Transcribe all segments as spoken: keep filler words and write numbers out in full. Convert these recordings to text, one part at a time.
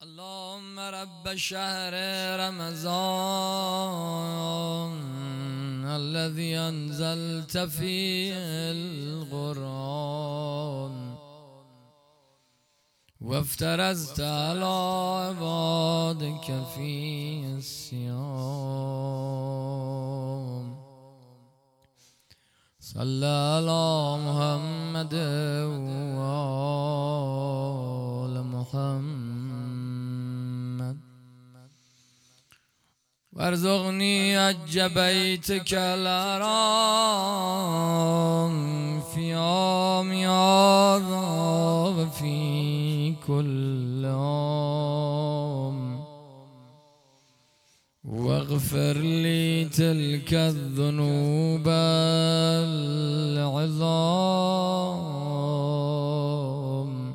اللهم رب شهر رمضان الذي أنزلت فيه القرآن وافترضت على عبادك فيه الصيام صلى على محمد وآل محمد وارزقني حج بيتك الحرام في عام هذا وفي كل عام واغفر لي تلك الذنوب العظام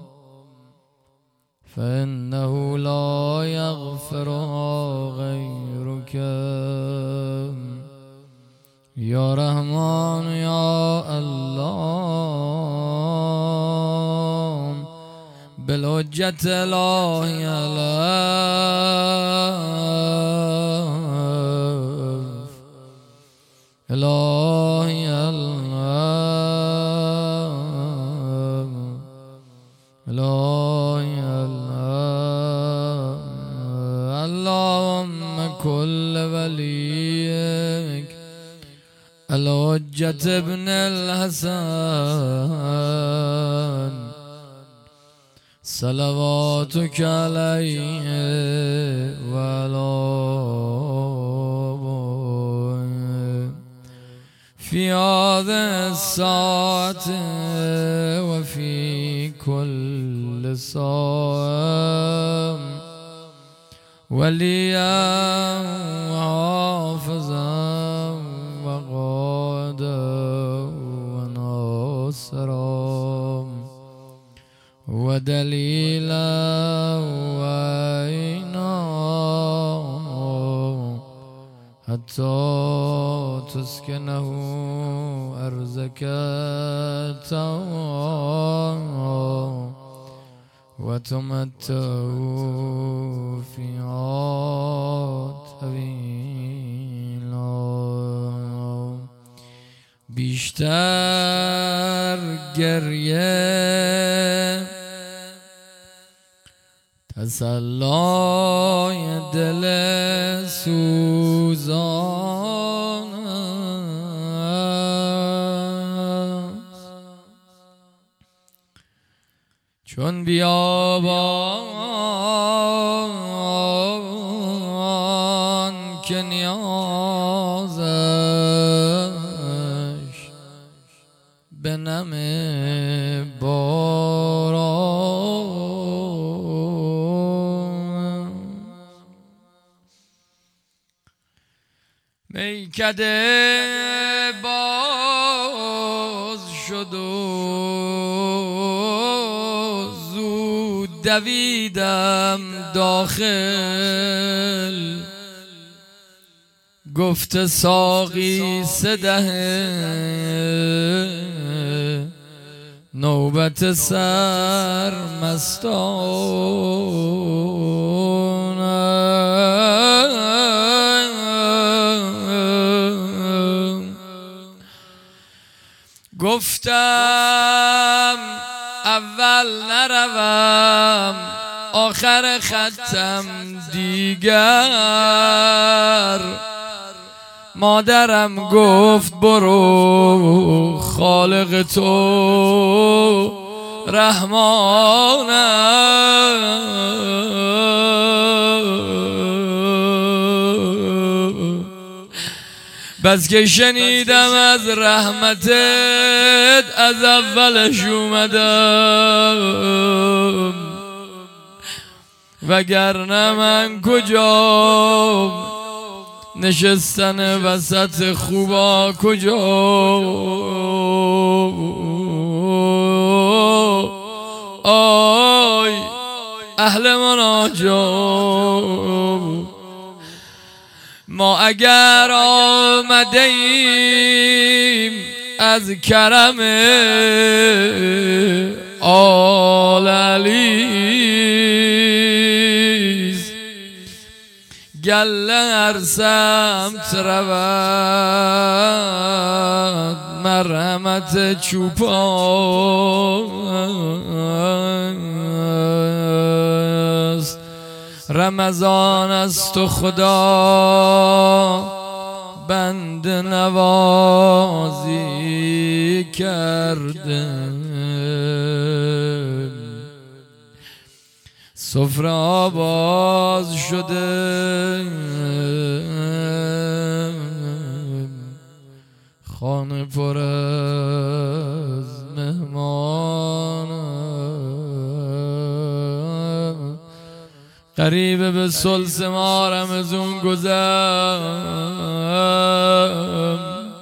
فإنه لا يغفرها غيرك يا رحمن يا الله بالحجة الله إلهي الله إلهي الله اللهم كل وليك الحجة ابن الحسن صلواتك عليه وعلى في هذه الساعة وفي كل ساعة وليا وحافظا وقادا وناصرا ودليلا وعينا حتى تسكنه أرزك وتمتعه فيها طويلا بیشتر گریه تسلای دل سوزان چون بیابان که نیازش به نم باران میکده باز شد و زود دویدم داخل گفت ساقی سده نوبت سرمستان گفتم اول نروم آخر ختم دیگر مادرم گفت برو خالق تو رحمانه بس که شنیدم از رحمتت از اولش اومدم وگرنه من کجا نشستن وسط خوبا کجا آی اهل مناجات ما اگر آمده ایم از کرم آل علی گله هر سمت رود مرحمت چوپاست. رمضان است و خدا بند نوازی کرده، سفره آباز شده، خانه پر از مهمان، قریب به سلس ما رمضان گذشت،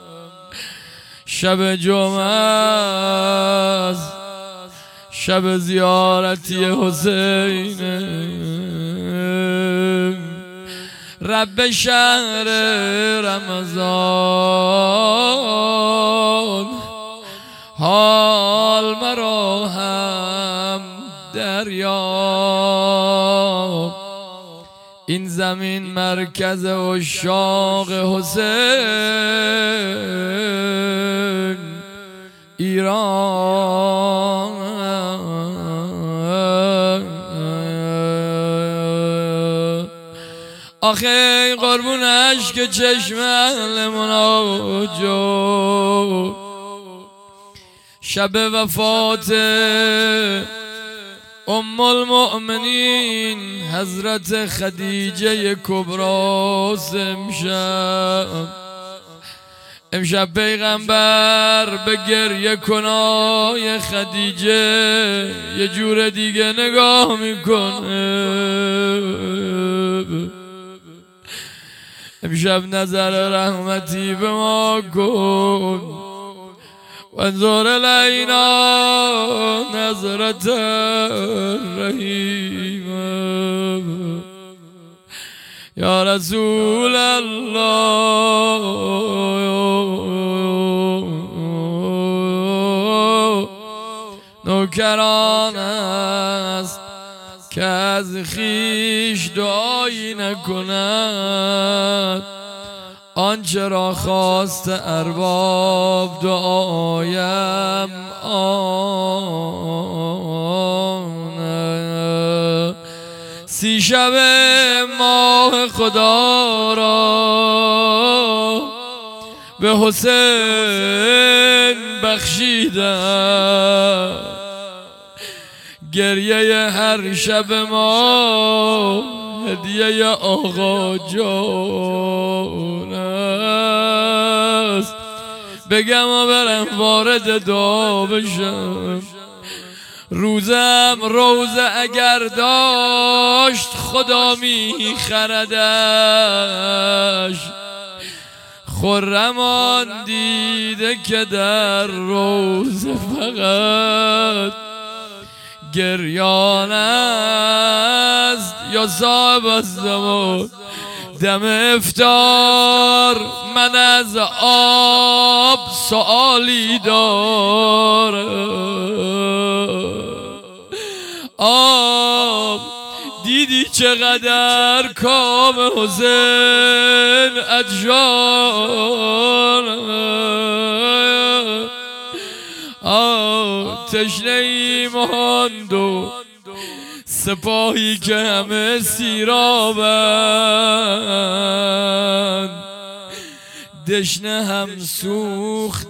شب جمعه است، شب زیارتی حسین، رب شهر رمضان، حال مرا هم دریاب. این زمین مرکز عشاق حسین، ایران. آخه قربون عشق چشم اهل مناجات، شب وفات ام المؤمنین حضرت خدیجه کبری امشب امشب پیغمبر به گریه کنای خدیجه یه جور دیگه نگاه میکنه. امشب نظر رحمتی به ما کن، وانظر الینا نظرة رحیمة یا رسول الله. نوکران است که از خویش دعایی نکند، آنچه را خواست ارباب دعایم آن. سی شب ماه خدا را به حسین بخشیدم، گریه هر شب ما هدیه آقا جان است. بگم و برم وارد دعا بشم، روزم روزه اگر داشت خدا می خردش، خرم آن دیده که در روزه فقط گریان است. یا صاحب الزمان دم افطار من از آب سؤالی دارم. آب دیدی چقدر کام حسین عطشان، آه تشنه ای ماند و سپاهی که همه سیرابند، دشنه هم سوخت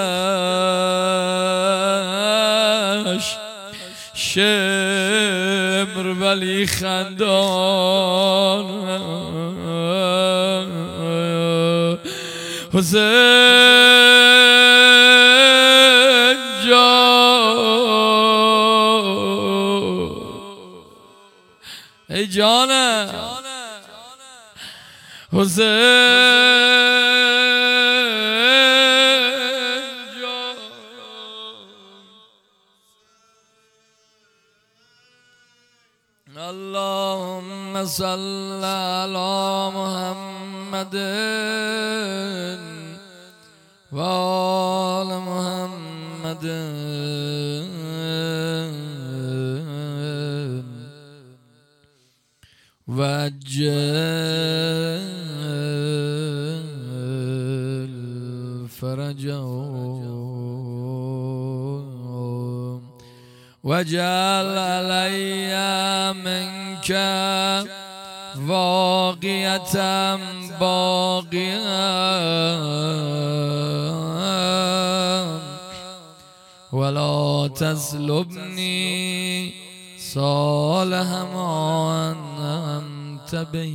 دلش، شمر ولی خندان. حسین جان ای جانم، حسین جان. اللهم صل علی محمد و آل محمد وجل فرجهم وجعل علي منك واقية باقية ولا تسلبني صالح ما أنت به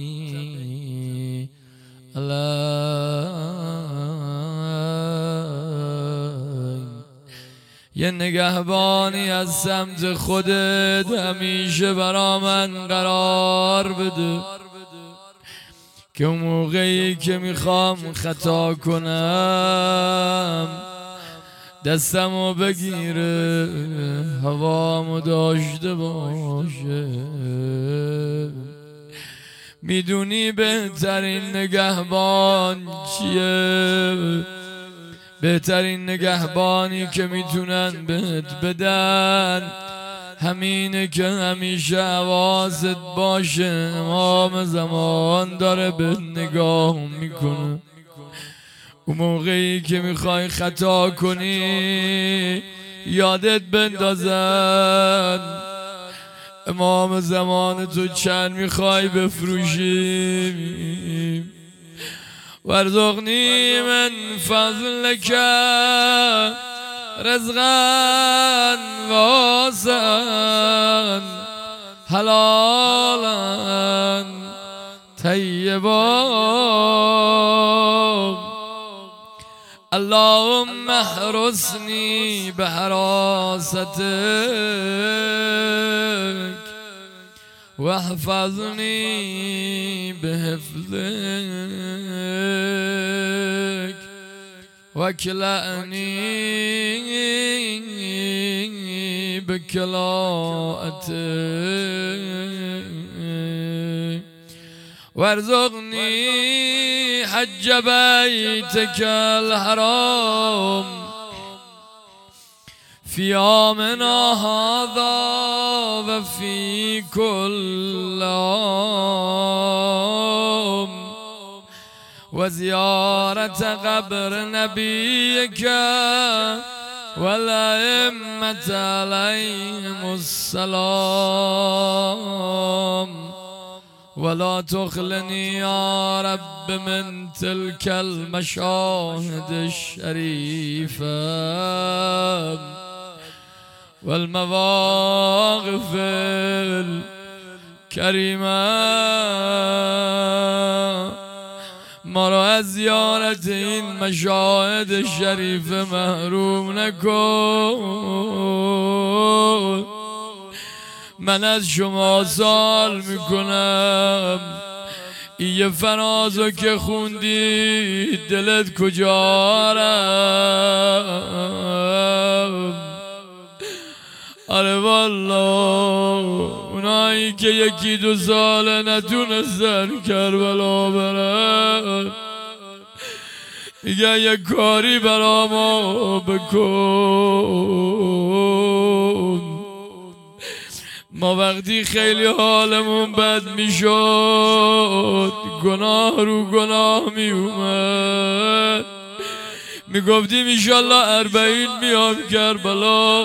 یه نگهبانی از سمت خودت همیشه برا من قرار بده که موقعی که میخوام خطا کنم دستمو بگیره هوامو داشته باشه. میدونی بهترین نگهبان چیه؟ بهترین نگهبانی که میتونن بهت بدن همینه که همیشه حواست باشه امام زمان داره به نگاه میکنه. اون موقعی که میخوای خطا کنی یادت بندازن امام زمان تو چند میخوای بفروشی. وارزقنی من فضلک رزقا واسعا حلالا طیبا اللهم احرسني بحراستك واحفظني بحفظك واكلأني بكلاءتك وارزقني حج بيتك الحرام في يومنا هذا وفي كل عام وزيارة قبر نبيك والأئمة عليهم السلام ولا تخلني يا رب من تلك المشاهد الشريفة والمواقف الكريمة ما را از زیارت این مشاهد شریف محروم نکن. من از شما سوال میکنم این یه فرازو که خوندی دلت کجا رفت؟ آره والله اونایی که یکی دو ساله نتونستن کربلا برن میگن یه کاری برا ما بکن. ما وقتی خیلی حالمون بد میشد گناه رو گناه میومد میگفتیم ایشالله اربعین میام کربلا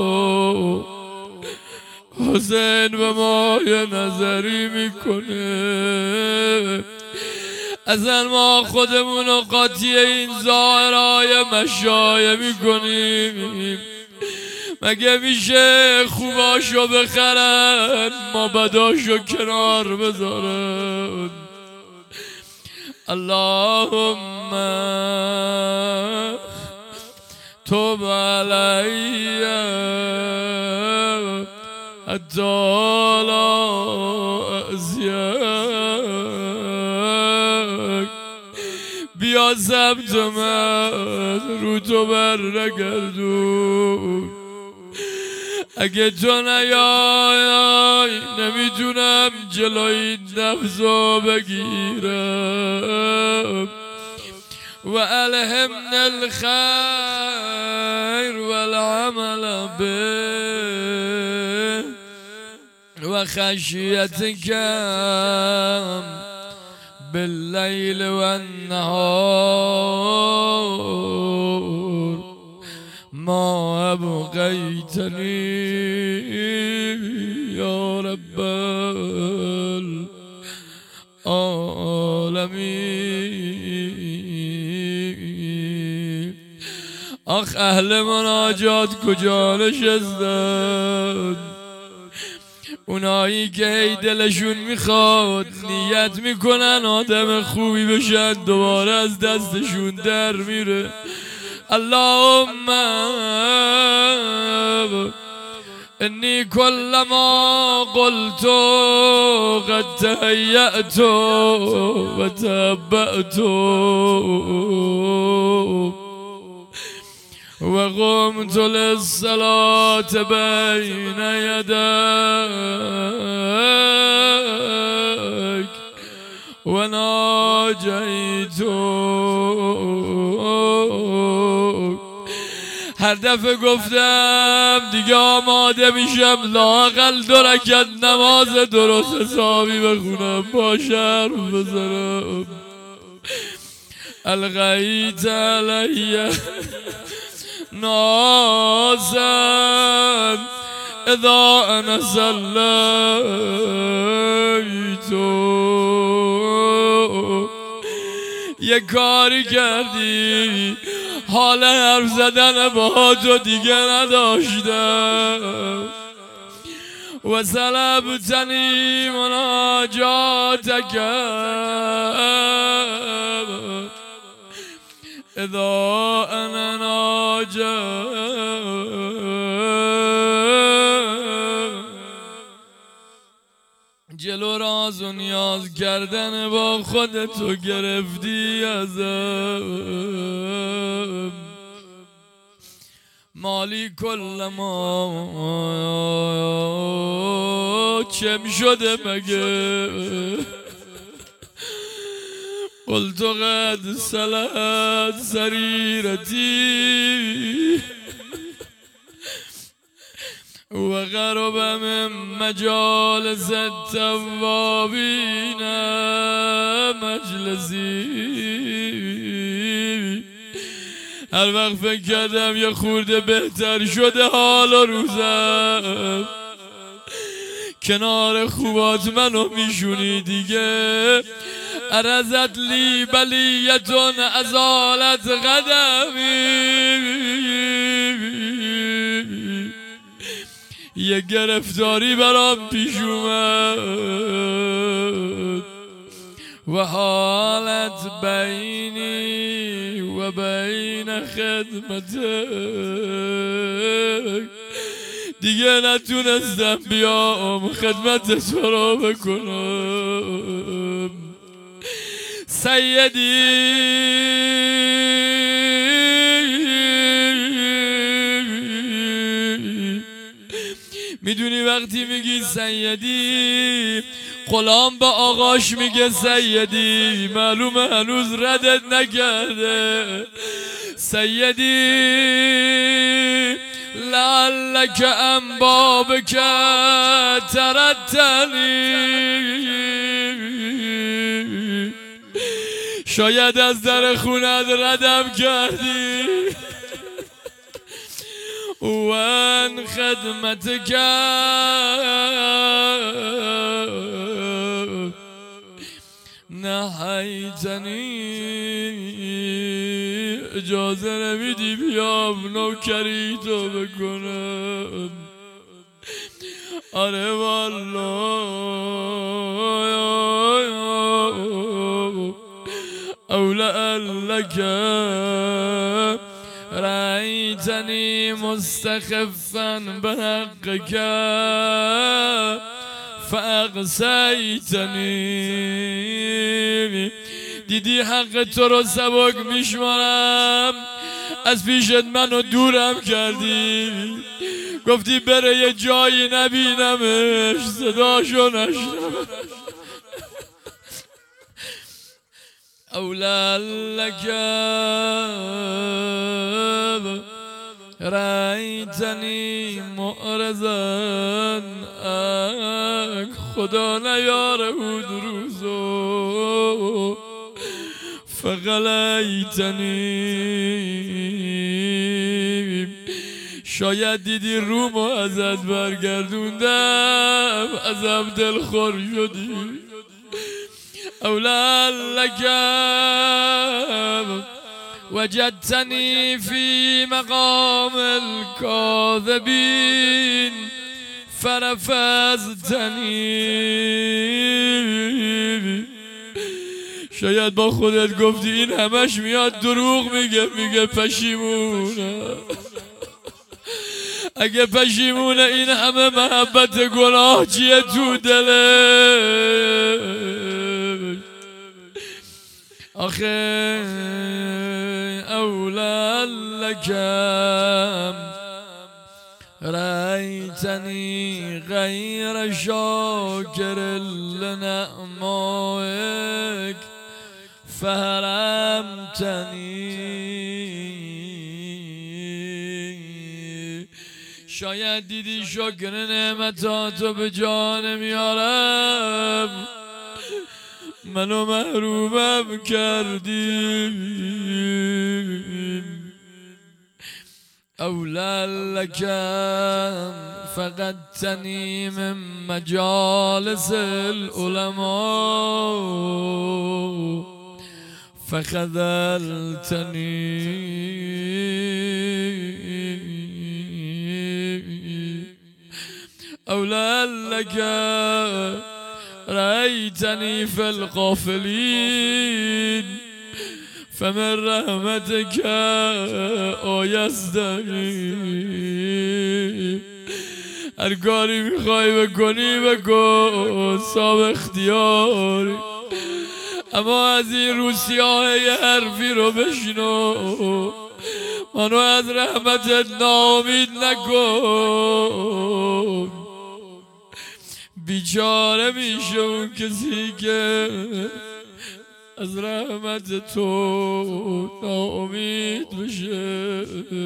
حسین به ما یه نظری میکنه اصلا ما خودمون رو قاطی این ظاهرهای مشایه میکنیم. مگه میشه خوباشو بخرن ما بداشو کنار بذارن؟ اللهم توب علی حتی لا اعصیک بیا سمت من رو تو بر نگردون. اگه تو نیای نمیتونم جلوی نفسو بگیرم. و الهمنا الخیر والعمل به و وخشيتك بالليل والنهار ما أبقيتني يا رب العالمين. آخ اهل مناجات کجا نشستن؟ اونایی که هی دلشون میخواد نیت میکنن آدم خوبی بشن دوباره از دستشون در میره. اللهم انی كلما قلت قد تهيأت وتبأت وقمت للصلاة بين يديك وناجيتك. هر دفعه گفتم دیگه آماده میشم لااقل دو رکعت نماز درست حسابی بخونم با شرف بزنم. الغیت علیه نازن اذا انا صلیت. یه کاری کردی حال حرف زدن با تو دیگه نداشتم. و سلبتنی مناجاتک اذا انا ناجم. جلو راز و نیاز کردن با خودتو گرفتی ازم. مالی کل ما چم شده مگه؟ قلت قد سلت سریرتی و غرب من مجالس التوابین مجلسی. هر وقت فکر کردم یه خورده بهتر شده حال و روزم کنار خوبات منو میشونی دیگه. عرضت لی بلیتون ازالت قدمی. یه گرفتاری برام پیش اومد و حالت بینی و بین خدمتک. دیگه نتونستم بیام خدمت تو رو بکنم. سیدی میدونی وقتی میگی سیدی غلام به آقاش میگه سیدی، معلومه هنوز ردت نکرده. سیدی لعلک انبابک تردنی. شاید از در خونت ردم کردی. وان خدمتک نهیتنی. اجازه نمیدی بیام نوکری تو بکنم. آره والله اولا لک رأیتنی مستخفا بحقک فاقصیتنی. دیدی حق تو رو سبک میشمارم، از پیشت منو دورم کردی. گفتی بره یه جایی نبینمش، صداشو نشنم. اولا لک رأیتنی معرضا اک خدا نیاره بود روزو فغلیتنی شاید دیدی رومو ازت برگردوندم ازم دلخور شدی اولا لکم وجدتنی فی مقام الكاذبین فرفضتنی شاید با خودت گفتی این همش میاد دروغ میگه میگه پشیمونه اگه پشیمونه این همه محبت گناه چیه تو دلش آخه اولا لکم رأیتنی غیر شاکر لنعمائک فحرمتنی شاید دیدی شکر نعمتاتو به جا نمیارم منو محرومم کردی اولا لکم فقدتنی من مجالس العلماء فخذلتنی اولا لکم رأيتني في الغافلين فمن رحمتك آیستنی هر کاری میخوای بکنی بکن صاحب اختیاری اما از این روسیاه یه حرفی رو بشنو منو از رحمتت ناامید نکن بیچاره میشه اون کسی که از رحمت تو ناامید بشه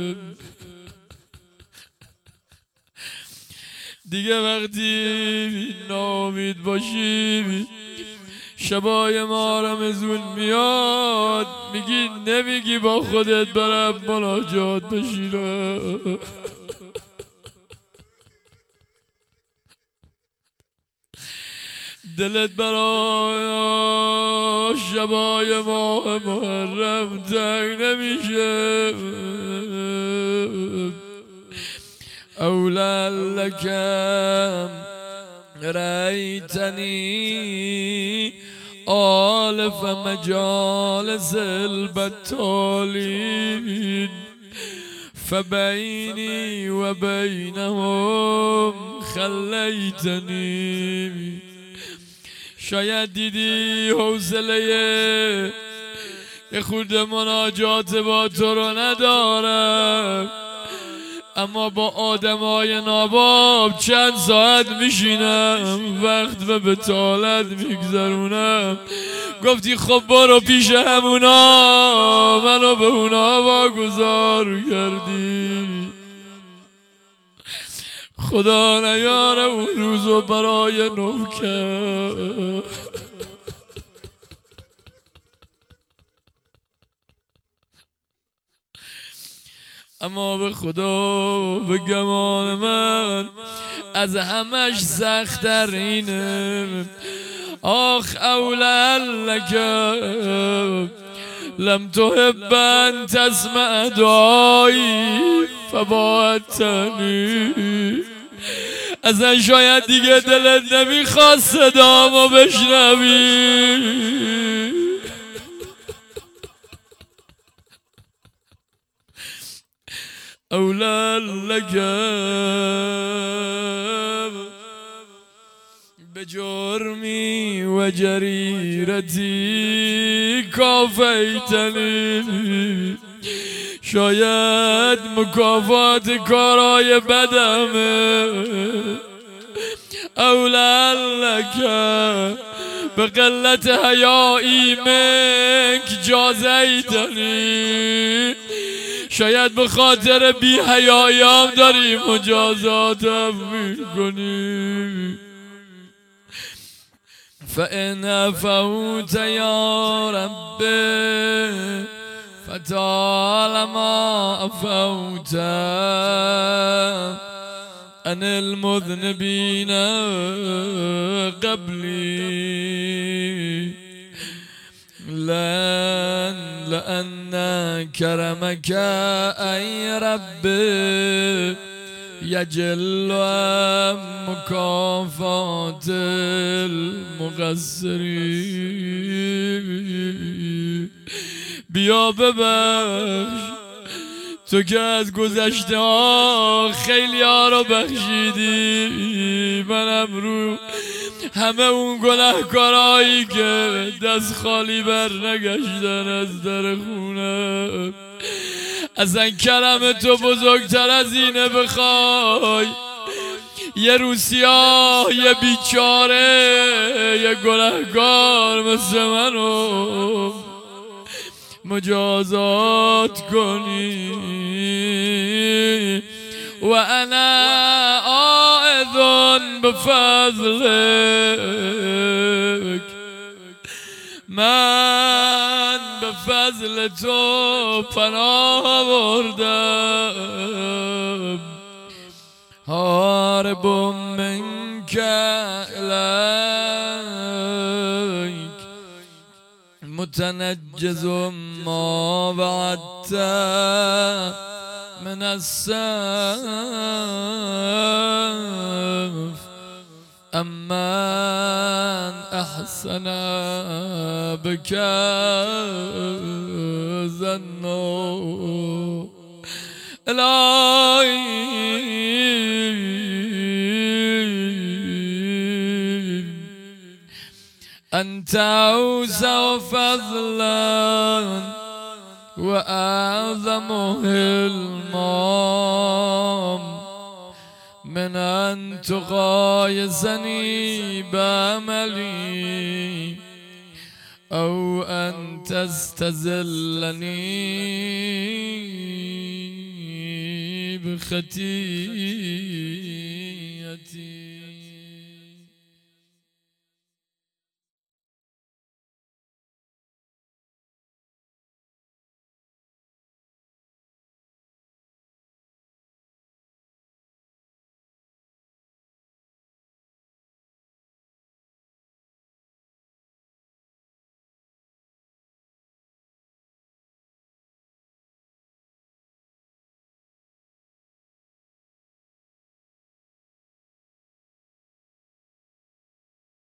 دیگه وقتی ناامید باشی شبای ما رمزون میاد میگی نمیگی با خودت برم مناجات بشینم دلت برای شبای ماه محرم تنگ نمیشه اولا لکم رأیتنی آلف مجالس البطالین فبینی و بینهم خلیتنی شاید دیدی حوصله یه خورده مناجات با تو رو ندارم اما با آدمای ناباب چند ساعت میشینم وقت و بطالت میگذرونم گفتی خب برو پیش همونا منو به اونا واگذار کردی خدا نیاره اون روزو برای نوکر اما به خدا به گمان من از همش سخت‌تر اینه آخ اولا لکم لم تحب ان تسمع دعایی فباعدتنی اصلا شاید دیگه دلت نمیخواست صدامو بشنوی اولا لکم بجرمی و جریرتی کافیتنی شاید مکافات کارای بدمه اولا لکم به قلت حیایی منک جازیتنی شاید به خاطر بی حیاییام داری مجازاتم میکنی. فإن عفوت یا رب فطالما عفوت عن المذنبین قبلی لأن لأن كرمك أي رب يجل عن مكافات المقصرين. بیا ببخش تو که از گذشته ها خیلی ها رو بخشیدی، منم رو همه اون گناهکارایی که دست خالی بر نگشتن از در خونه. اصلا کرم تو بزرگتر از اینه بخوای یه روسیا یه بیچاره یه گناهکار مثل منو مجازات کنی. و انا آئذ بفضلک، من به فضل تو پناه بردم. هارب منک الیک متنجز ما وعدت من السف. امن احسن بك ظنه الهی انت اوسع فضلا واعظم حلما من أن تقايسني بعملي أو أن تستزلني بخطيئتي.